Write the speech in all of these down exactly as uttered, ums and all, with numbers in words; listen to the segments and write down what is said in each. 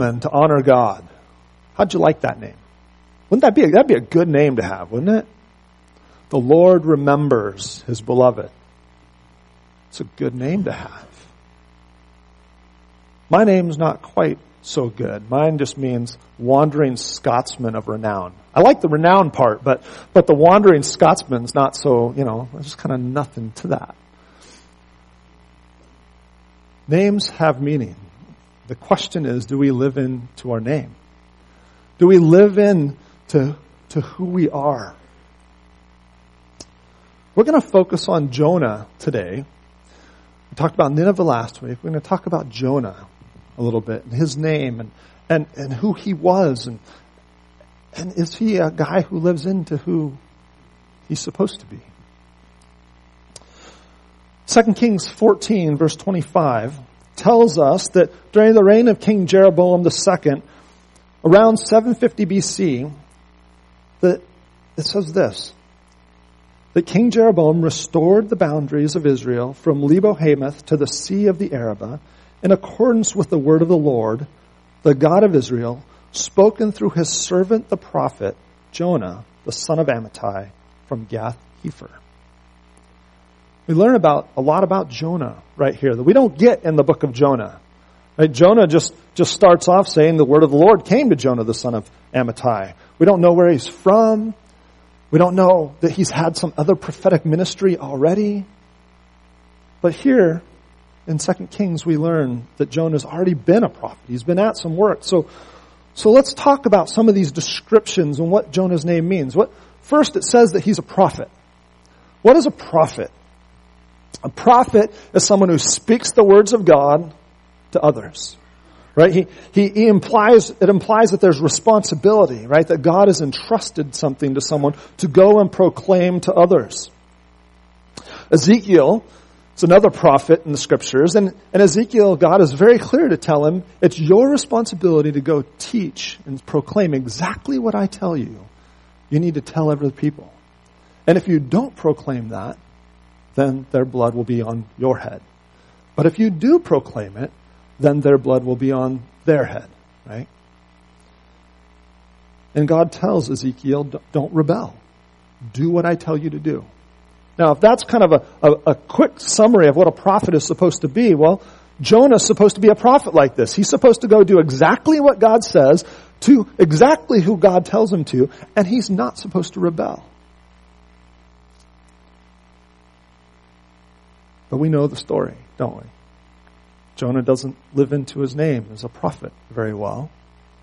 to honor God. How'd you like that name? Wouldn't that be a, that'd be a good name to have, wouldn't it? The Lord remembers his beloved. It's a good name to have. My name's not quite so good. Mine just means wandering Scotsman of renown. I like the renown part, but but the wandering Scotsman's not so, you know, there's just kind of nothing to that. Names have meaning. The question is, do we live into our name? Do we live in to, to who we are? We're going to focus on Jonah today. We talked about Nineveh last week. We're going to talk about Jonah a little bit, and his name, and, and, and who he was, and, and is he a guy who lives into who he's supposed to be? Second Kings fourteen, verse twenty-five, tells us that during the reign of King Jeroboam the second, around seven fifty B C, that it says this, that King Jeroboam restored the boundaries of Israel from Lebo-Hamath to the Sea of the Arabah in accordance with the word of the Lord, the God of Israel, spoken through his servant the prophet Jonah, the son of Amittai, from Gath-Hepher. We learn about a lot about Jonah right here that we don't get in the book of Jonah. Right? Jonah just, just starts off saying the word of the Lord came to Jonah, the son of Amittai. We don't know where he's from. We don't know that he's had some other prophetic ministry already. But here in Second Kings we learn that Jonah's already been a prophet. He's been at some work. So, so let's talk about some of these descriptions and what Jonah's name means. What, first it says that he's a prophet. What is a prophet? A prophet is someone who speaks the words of God to others. Right? He, he, he implies, it implies that there's responsibility, right? That God has entrusted something to someone to go and proclaim to others. Ezekiel is another prophet in the scriptures, and, and Ezekiel, God is very clear to tell him, it's your responsibility to go teach and proclaim exactly what I tell you. You need to tell other people. And if you don't proclaim that, then their blood will be on your head. But if you do proclaim it, then their blood will be on their head, right? And God tells Ezekiel, don't rebel. Do what I tell you to do. Now, if that's kind of a, a, a quick summary of what a prophet is supposed to be, well, Jonah's supposed to be a prophet like this. He's supposed to go do exactly what God says to exactly who God tells him to, and he's not supposed to rebel. But we know the story, don't we? Jonah doesn't live into his name as a prophet very well.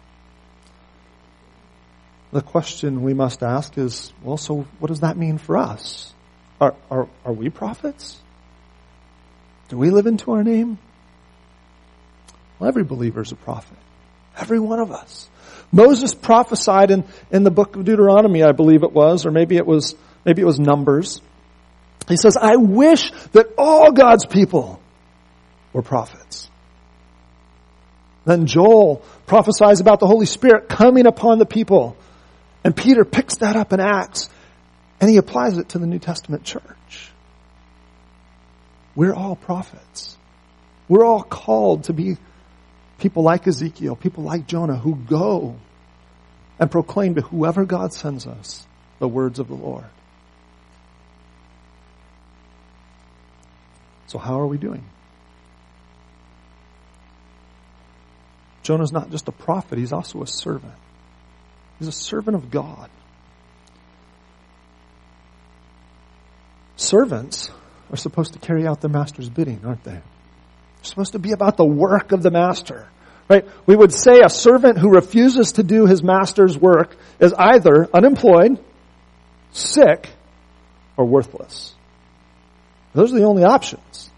The question we must ask is, well, so what does that mean for us? Are, are, are we prophets? Do we live into our name? Well, every believer is a prophet. Every one of us. Moses prophesied in, in the book of Deuteronomy, I believe it was, or maybe it was, maybe it was Numbers. He says, I wish that all God's people were prophets. Then Joel prophesies about the Holy Spirit coming upon the people. And Peter picks that up in Acts and he applies it to the New Testament church. We're all prophets. We're all called to be people like Ezekiel, people like Jonah, who go and proclaim to whoever God sends us the words of the Lord. So how are we doing? Jonah's not just a prophet, he's also a servant. He's a servant of God. Servants are supposed to carry out their master's bidding, aren't they? They're supposed to be about the work of the master. Right? We would say a servant who refuses to do his master's work is either unemployed, sick, or worthless. Those are the only options.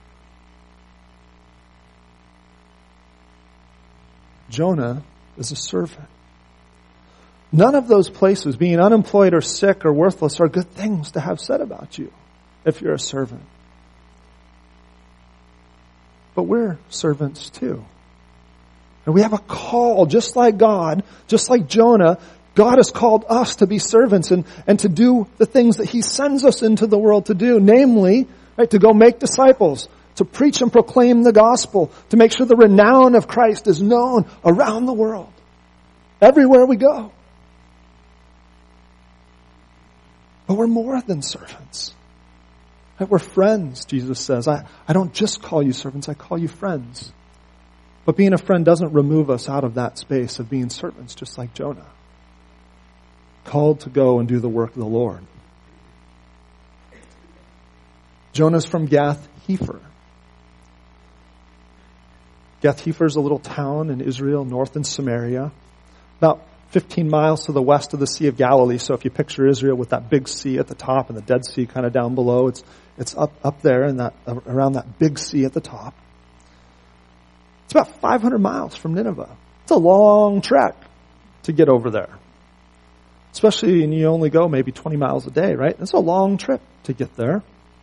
Jonah is a servant. None of those places, being unemployed or sick or worthless, are good things to have said about you if you're a servant. But we're servants too. And we have a call, just like God, just like Jonah. God has called us to be servants and, and to do the things that He sends us into the world to do. Namely, right, to go make disciples, to preach and proclaim the gospel, to make sure the renown of Christ is known around the world, everywhere we go. But we're more than servants. We're friends, Jesus says. I, I don't just call you servants, I call you friends. But being a friend doesn't remove us out of that space of being servants, just like Jonah. Called to go and do the work of the Lord. Jonah's from Gath-Hepher. Gath-Hepher is a little town in Israel, north in Samaria. About fifteen miles to the west of the Sea of Galilee. So if you picture Israel with that big sea at the top and the Dead Sea kind of down below, it's it's up, up there and that around that big sea at the top. It's about five hundred miles from Nineveh. It's a long trek to get over there. Especially when you only go maybe twenty miles a day, right? It's a long trip to get there.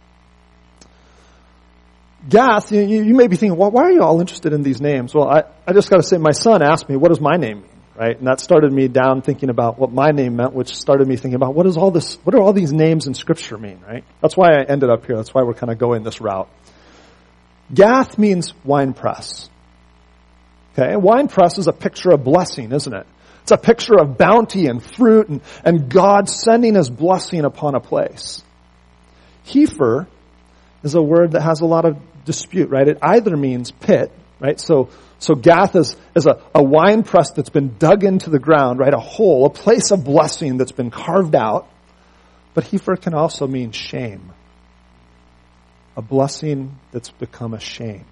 Gath, you, you may be thinking, well, why are you all interested in these names? Well, I, I just got to say, my son asked me, what does my name mean? Right? And that started me down thinking about what my name meant, which started me thinking about what is all this, what do all these names in Scripture mean, right? That's why I ended up here. That's why we're kind of going this route. Gath means wine press. Okay? Wine press is a picture of blessing, isn't it? It's a picture of bounty and fruit and, and God sending His blessing upon a place. Hepher is a word that has a lot of dispute, right? It either means pit, right? So, so Gath is, is a, a wine press that's been dug into the ground, right? A hole, a place of blessing that's been carved out. But Hepher can also mean shame. A blessing that's become a shame.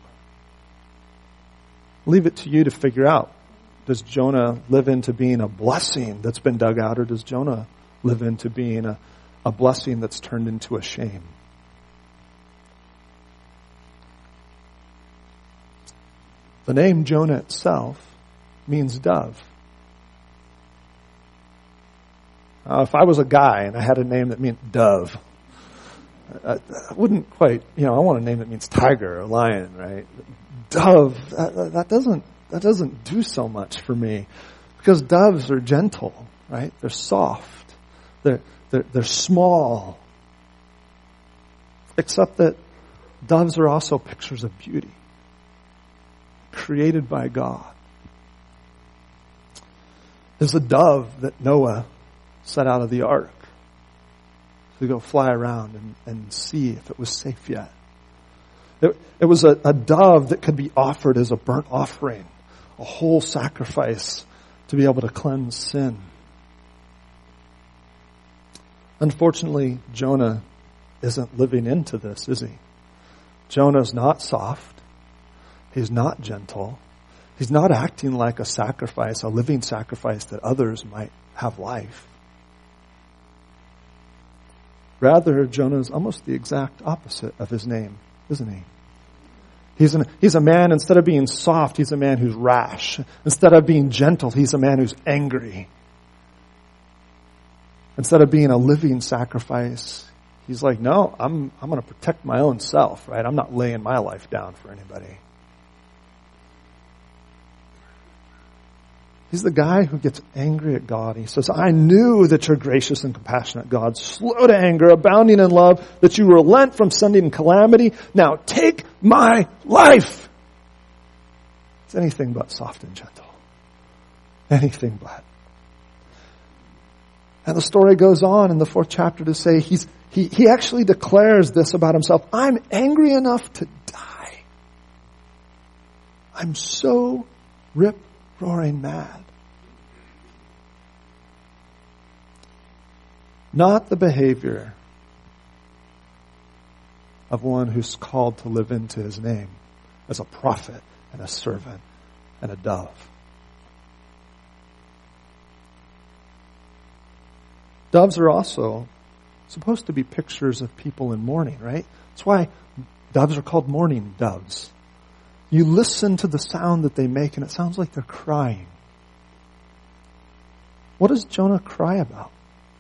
Leave it to you to figure out. Does Jonah live into being a blessing that's been dug out, or does Jonah live into being a, a blessing that's turned into a shame? The name Jonah itself means dove. Uh, if I was a guy and I had a name that meant dove, I, I wouldn't quite, you know, I want a name that means tiger or lion, right? Dove, that, that doesn't that doesn't do so much for me, because doves are gentle, right? They're soft, they're they're, they're small. Except that doves are also pictures of beauty, created by God. There's a dove that Noah set out of the ark to go fly around and, and see if it was safe yet. It, it was a, a dove that could be offered as a burnt offering, a whole sacrifice to be able to cleanse sin. Unfortunately, Jonah isn't living into this, is he? Jonah's not soft. He's not gentle. He's not acting like a sacrifice, a living sacrifice that others might have life. Rather, Jonah is almost the exact opposite of his name, isn't he? He's, an, he's a man, instead of being soft, he's a man who's rash. Instead of being gentle, he's a man who's angry. Instead of being a living sacrifice, he's like, no, I'm, I'm going to protect my own self, right? I'm not laying my life down for anybody. He's the guy who gets angry at God. He says, I knew that you're gracious and compassionate, God, slow to anger, abounding in love, that you relent from sending calamity. Now take my life. It's anything but soft and gentle. Anything but. And the story goes on in the fourth chapter to say he's, he, he actually declares this about himself. I'm angry enough to die. I'm so rip-roaring mad. Not the behavior of one who's called to live into his name as a prophet and a servant and a dove. Doves are also supposed to be pictures of people in mourning, right? That's why doves are called mourning doves. You listen to the sound that they make and it sounds like they're crying. What does Jonah cry about?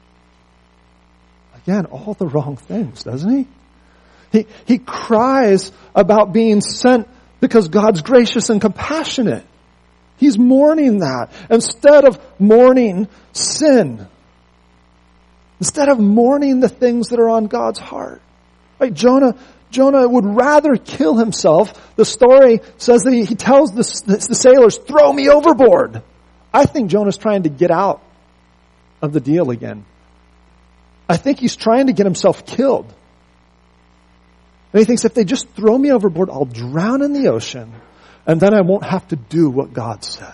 Again, all the wrong things, doesn't he? He, he cries about being sent because God's gracious and compassionate. He's mourning that instead of mourning sin. Instead of mourning the things that are on God's heart. Right? Jonah Jonah would rather kill himself. The story says that he, he tells the, the sailors, throw me overboard. I think Jonah's trying to get out of the deal again. I think he's trying to get himself killed. And he thinks, if they just throw me overboard, I'll drown in the ocean, and then I won't have to do what God said.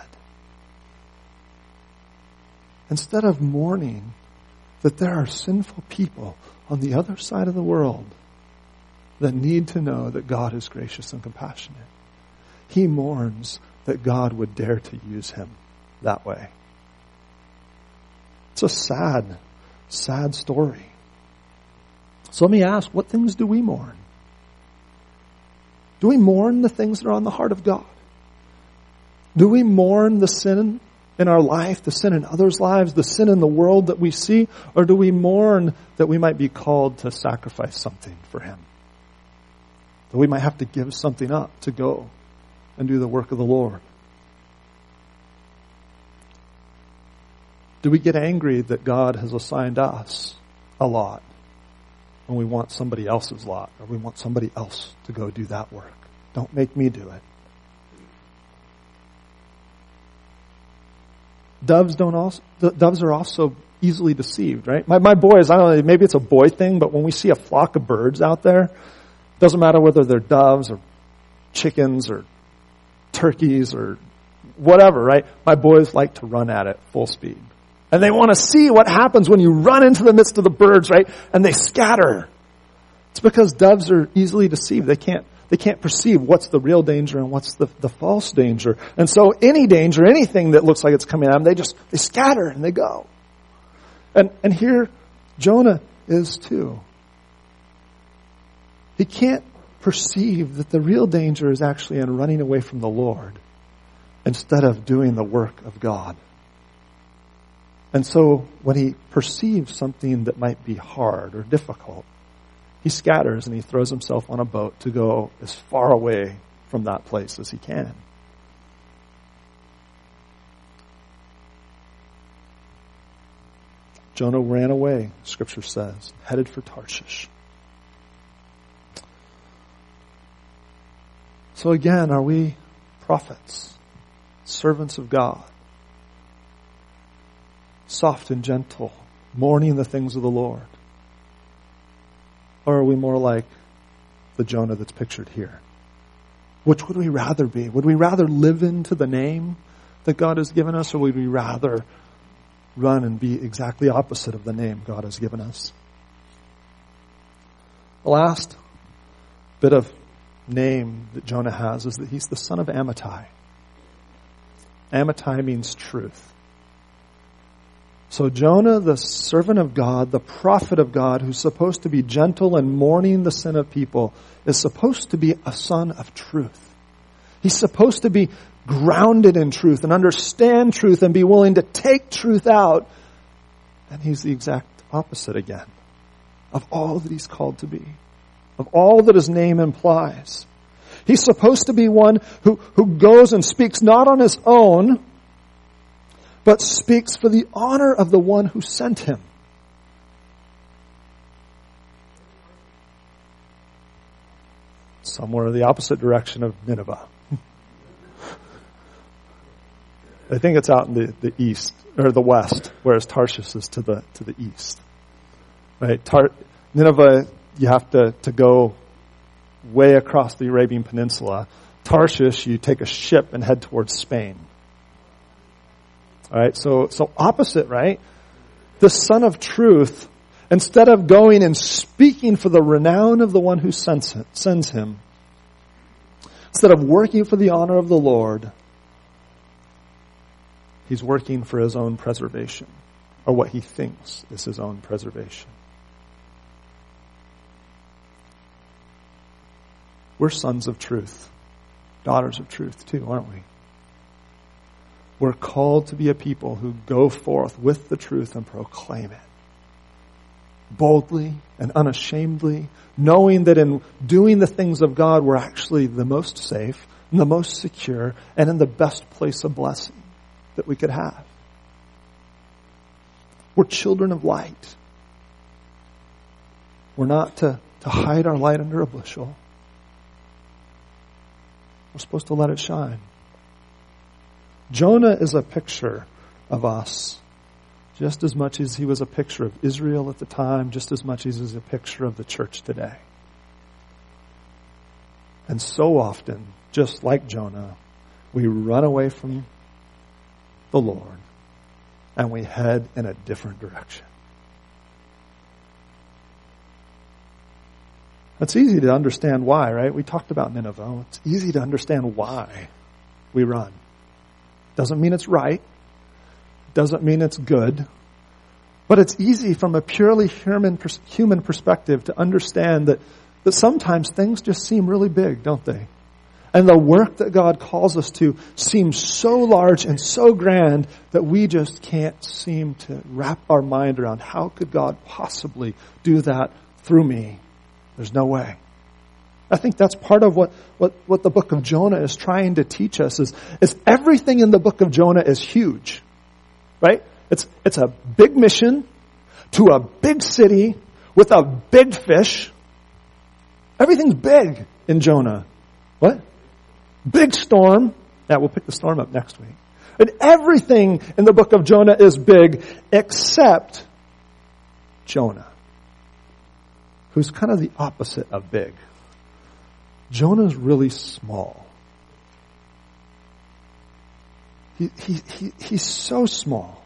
Instead of mourning that there are sinful people on the other side of the world that need to know that God is gracious and compassionate, he mourns that God would dare to use him that way. It's a sad, sad story. So let me ask, what things do we mourn? Do we mourn the things that are on the heart of God? Do we mourn the sin in our life, the sin in others' lives, the sin in the world that we see? Or do we mourn that we might be called to sacrifice something for him? That we might have to give something up to go and do the work of the Lord? Do we get angry that God has assigned us a lot when we want somebody else's lot, or we want somebody else to go do that work? Don't make me do it. Doves don't also, doves are also easily deceived, right? My, my boys, I don't know, maybe it's a boy thing, but when we see a flock of birds out there, it doesn't matter whether they're doves or chickens or turkeys or whatever, right? My boys like to run at it full speed. And they want to see what happens when you run into the midst of the birds, right? And they scatter. It's because doves are easily deceived. They can't They can't perceive what's the real danger and what's the, the false danger. And so any danger, anything that looks like it's coming at them, they just, they scatter and they go. And, and here Jonah is too. He can't perceive that the real danger is actually in running away from the Lord instead of doing the work of God. And so when he perceives something that might be hard or difficult, he scatters and he throws himself on a boat to go as far away from that place as he can. Jonah ran away, Scripture says, headed for Tarshish. So again, are we prophets, servants of God, soft and gentle, mourning the things of the Lord? Or are we more like the Jonah that's pictured here? Which would we rather be? Would we rather live into the name that God has given us, or would we rather run and be exactly opposite of the name God has given us? The last bit of name that Jonah has is that he's the son of Amittai. Amittai means truth. So Jonah, the servant of God, the prophet of God, who's supposed to be gentle and mourning the sin of people, is supposed to be a son of truth. He's supposed to be grounded in truth and understand truth and be willing to take truth out. And he's the exact opposite again of all that he's called to be, of all that his name implies. He's supposed to be one who, who goes and speaks not on his own, but speaks for the honor of the one who sent him. Somewhere the opposite direction of Nineveh. I think it's out in the, the east, or the west, whereas Tarshish is to the to the east. Right? Tar- Nineveh, you have to, to go way across the Arabian Peninsula. Tarshish, you take a ship and head towards Spain. All right, so so opposite, right? The Son of Truth, instead of going and speaking for the renown of the one who sends it, sends him, instead of working for the honor of the Lord, he's working for his own preservation, or what he thinks is his own preservation. We're sons of truth, daughters of truth too, aren't we? We're called to be a people who go forth with the truth and proclaim it boldly and unashamedly, knowing that in doing the things of God, we're actually the most safe and the most secure and in the best place of blessing that we could have. We're children of light. We're not to, to hide our light under a bushel. We're supposed to let it shine. Jonah is a picture of us, just as much as he was a picture of Israel at the time, just as much as he's a picture of the church today. And so often, just like Jonah, we run away from the Lord and we head in a different direction. It's easy to understand why, right? We talked about Nineveh. It's easy to understand why we run. Doesn't mean it's right. Doesn't mean it's good. But it's easy from a purely human human perspective to understand that, that sometimes things just seem really big, don't they? And the work that God calls us to seems so large and so grand that we just can't seem to wrap our mind around how could God possibly do that through me? There's no way. I think that's part of what, what, what the book of Jonah is trying to teach us is, is everything in the book of Jonah is huge. Right? It's, it's a big mission to a big city with a big fish. Everything's big in Jonah. What? Big storm. Yeah, we'll pick the storm up next week. And everything in the book of Jonah is big except Jonah, who's kind of the opposite of big. Jonah's really small. He, he, he, he's so small.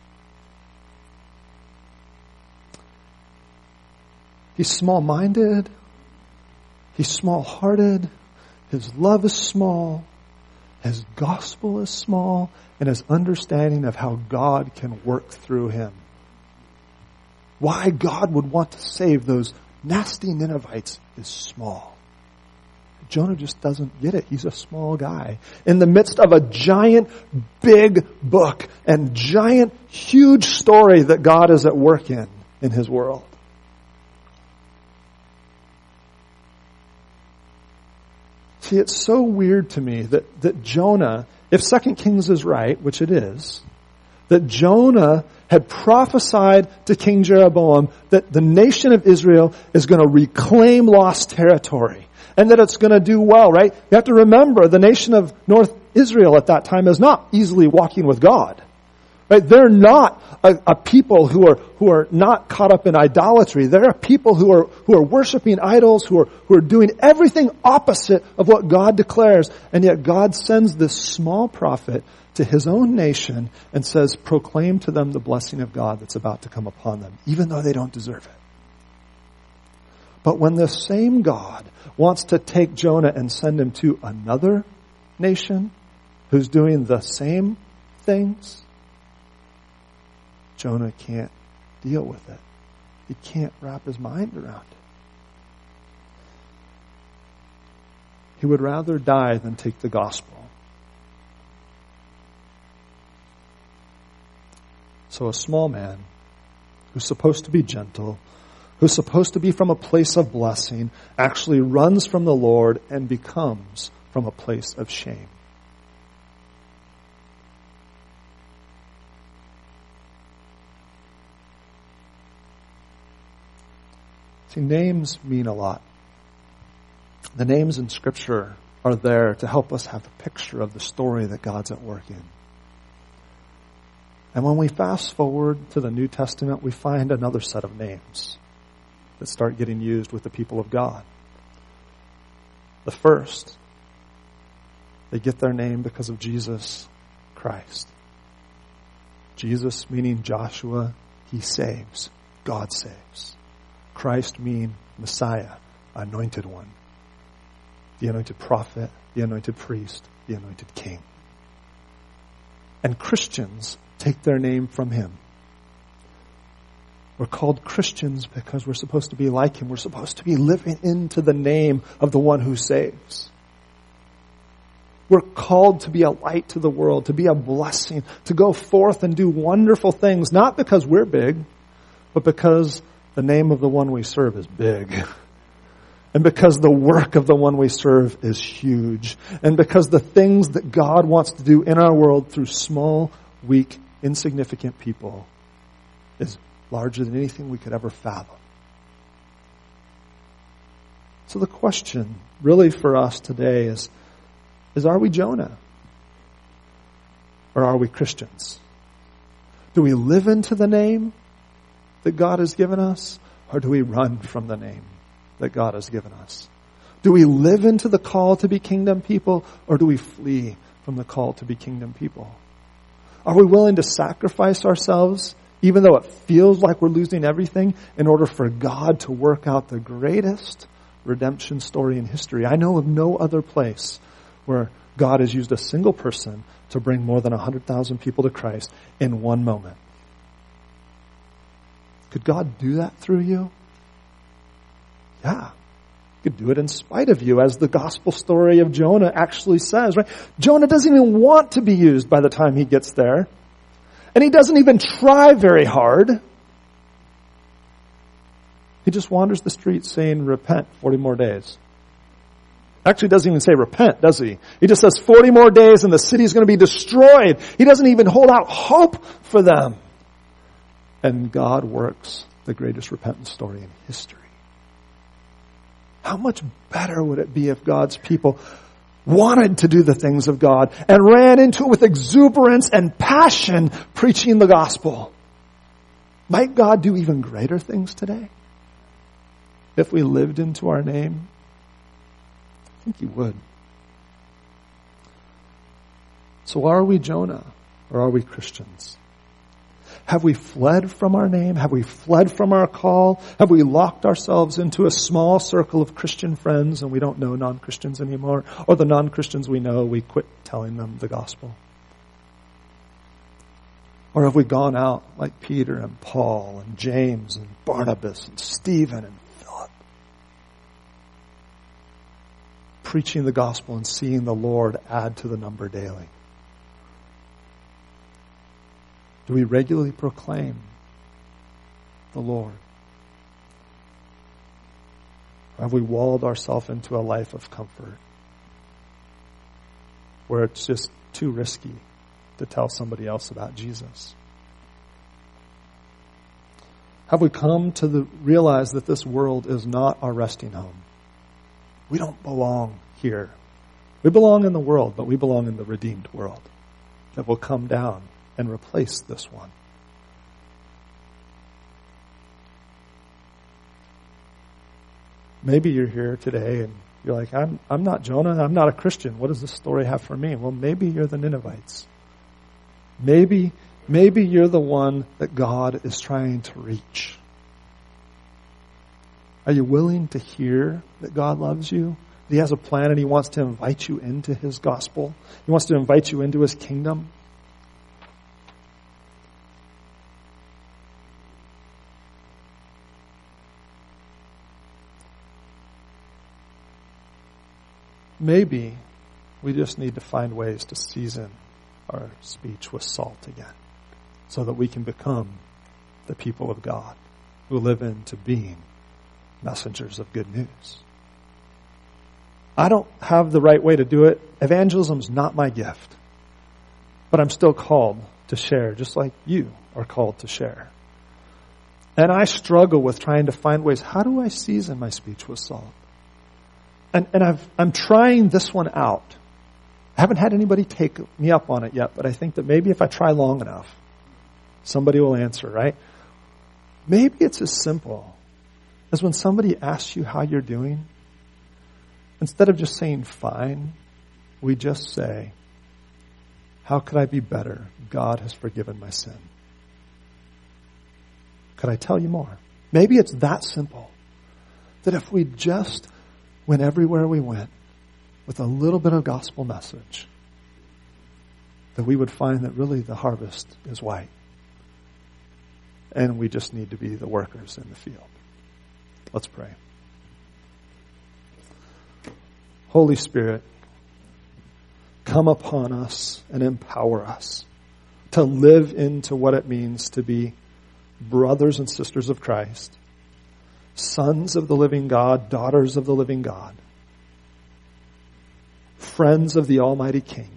He's small-minded. He's small-hearted. His love is small. His gospel is small. And his understanding of how God can work through him. Why God would want to save those nasty Ninevites is small. Jonah just doesn't get it. He's a small guy. In the midst of a giant, big book and giant, huge story that God is at work in, in his world. See, it's so weird to me that, that Jonah, if Second Kings is right, which it is, that Jonah had prophesied to King Jeroboam that the nation of Israel is going to reclaim lost territory. And that it's going to do well, right? You have to remember the nation of North Israel at that time is not easily walking with God. Right? They're not a, a people who are who are not caught up in idolatry. They're a people who are who are worshiping idols, who are who are doing everything opposite of what God declares. And yet God sends this small prophet to his own nation and says, proclaim to them the blessing of God that's about to come upon them, even though they don't deserve it. But when the same God wants to take Jonah and send him to another nation who's doing the same things, Jonah can't deal with it. He can't wrap his mind around it. He would rather die than take the gospel. So a small man who's supposed to be gentle, who's supposed to be from a place of blessing, actually runs from the Lord and becomes from a place of shame. See, names mean a lot. The names in Scripture are there to help us have a picture of the story that God's at work in. And when we fast forward to the New Testament, we find another set of names that start getting used with the people of God. The first, they get their name because of Jesus Christ. Jesus meaning Joshua, he saves. God saves. Christ meaning Messiah, anointed one. The anointed prophet, the anointed priest, the anointed king. And Christians take their name from him. We're called Christians because we're supposed to be like him. We're supposed to be living into the name of the one who saves. We're called to be a light to the world, to be a blessing, to go forth and do wonderful things, not because we're big, but because the name of the one we serve is big. And because the work of the one we serve is huge. And because the things that God wants to do in our world through small, weak, insignificant people is larger than anything we could ever fathom. So the question really for us today is, is are we Jonah? Or are we Christians? Do we live into the name that God has given us? Or do we run from the name that God has given us? Do we live into the call to be kingdom people? Or do we flee from the call to be kingdom people? Are we willing to sacrifice ourselves, even though it feels like we're losing everything, in order for God to work out the greatest redemption story in history? I know of no other place where God has used a single person to bring more than one hundred thousand people to Christ in one moment. Could God do that through you? Yeah. He could do it in spite of you, as the gospel story of Jonah actually says, right? Jonah doesn't even want to be used by the time he gets there. And he doesn't even try very hard. He just wanders the streets saying, repent, forty more days. Actually doesn't even say repent, does he? He just says forty more days and the city's going to be destroyed. He doesn't even hold out hope for them. And God works the greatest repentance story in history. How much better would it be if God's people wanted to do the things of God and ran into it with exuberance and passion, preaching the gospel? Might God do even greater things today if we lived into our name? I think he would. So are we Jonah or are we Christians? Have we fled from our name? Have we fled from our call? Have we locked ourselves into a small circle of Christian friends and we don't know non-Christians anymore? Or the non-Christians we know, we quit telling them the gospel? Or have we gone out like Peter and Paul and James and Barnabas and Stephen and Philip, preaching the gospel and seeing the Lord add to the number daily? Do we regularly proclaim the Lord? Or have we walled ourselves into a life of comfort where it's just too risky to tell somebody else about Jesus? Have we come to the, realize that this world is not our resting home? We don't belong here. We belong in the world, but we belong in the redeemed world that will come down and replace this one. Maybe you're here today and you're like, I'm I'm not Jonah, I'm not a Christian. What does this story have for me? Well, maybe you're the Ninevites. Maybe maybe you're the one that God is trying to reach. Are you willing to hear that God loves you? That he has a plan and he wants to invite you into his gospel? He wants to invite you into his kingdom? Maybe we just need to find ways to season our speech with salt again so that we can become the people of God who live into being messengers of good news. I don't have the right way to do it. Evangelism's not my gift. But I'm still called to share, just like you are called to share. And I struggle with trying to find ways. How do I season my speech with salt? And, and I've, I'm trying this one out. I haven't had anybody take me up on it yet, but I think that maybe if I try long enough, somebody will answer, right? Maybe it's as simple as when somebody asks you how you're doing, instead of just saying fine, we just say, how could I be better? God has forgiven my sin. Could I tell you more? Maybe it's that simple, that if we just went everywhere we went with a little bit of gospel message, that we would find that really the harvest is white. And we just need to be the workers in the field. Let's pray. Holy Spirit, come upon us and empower us to live into what it means to be brothers and sisters of Christ, sons of the living God, daughters of the living God, friends of the Almighty King,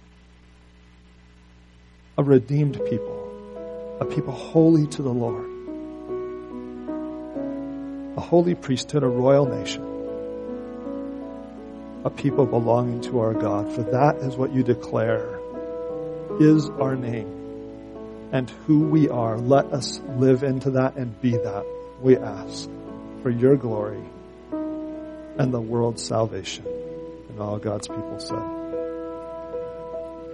a redeemed people, a people holy to the Lord, a holy priesthood, a royal nation. a people belonging to our God, for that is what you declare is our name and who we are. Let us live into that and be that, we ask, for your glory and the world's salvation. And all God's people said.